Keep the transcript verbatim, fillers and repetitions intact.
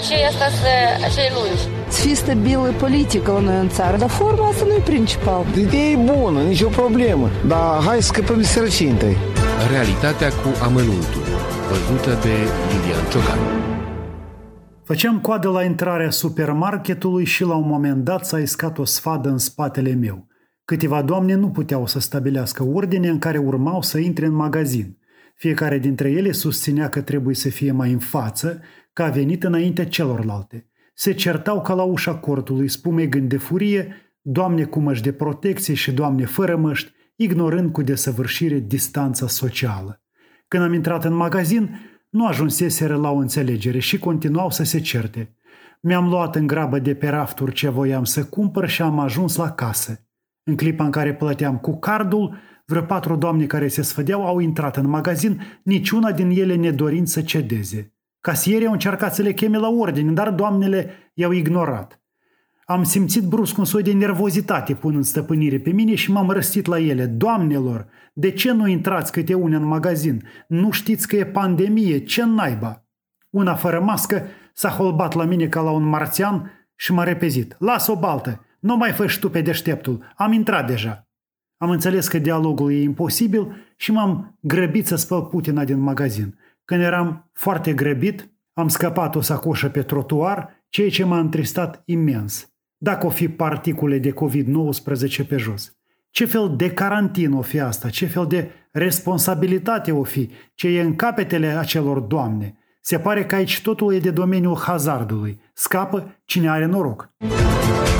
acei, asta să, acei lungi. Să fie stabilă politică la noi în țară, dar forma asta nu e principal. Ideea e bună, nicio problemă, dar hai să scăpăm de sărăcie întâi. Realitatea cu amănuntul, văzută de Lilian Ciocan. Făceam coadă la intrarea supermarketului și la un moment dat s-a iscat o sfadă în spatele meu. Câteva doamne nu puteau să stabilească ordine în care urmau să intre în magazin. Fiecare dintre ele susținea că trebuie să fie mai în față, că a venit înainte celorlalte. Se certau ca la ușa cortului, spumegând de furie, doamne cu măști de protecție și doamne fără măști, ignorând cu desăvârșire distanța socială. Când am intrat în magazin, nu ajunseseră la o înțelegere și continuau să se certe. Mi-am luat în grabă de pe rafturi ce voiam să cumpăr și am ajuns la casă. În clipa în care plăteam cu cardul, vreo patru doamne care se sfădeau au intrat în magazin, niciuna din ele nedorind să cedeze. Casierii au încercat să le cheme la ordine, dar doamnele i-au ignorat. Am simțit brusc un soi de nervozitate punând stăpânire pe mine și m-am răstit la ele. Doamnelor, de ce nu intrați câte une în magazin? Nu știți că e pandemie? Ce naiba? Una fără mască s-a holbat la mine ca la un marțian și m-a repezit. Lasă o baltă, nu mai fă și tu pe deșteptul, am intrat deja. Am înțeles că dialogul e imposibil și m-am grăbit să spăl putina din magazin. Când eram foarte grăbit, am scăpat o sacoșă pe trotuar, ceea ce m-a întristat imens. Dacă o fi particule de covid nouăsprezece pe jos. Ce fel de carantină o fi asta? Ce fel de responsabilitate o fi? Ce e în capetele acelor doamne? Se pare că aici totul e de domeniul hazardului. Scapă cine are noroc.